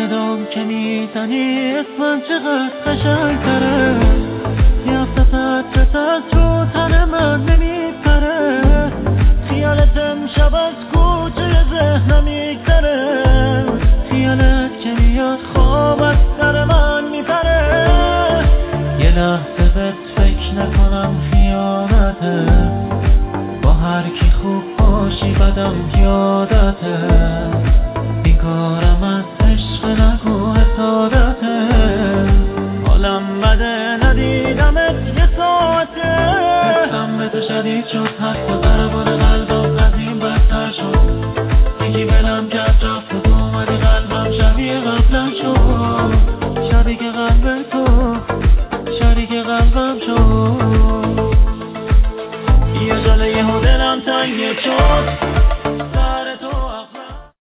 صدام که میزنی اسمم چقدر قشنگ‌تره، سیاستت از تو تن من نمیپره، خیالت امشب از کوچه ذهنم میگذره،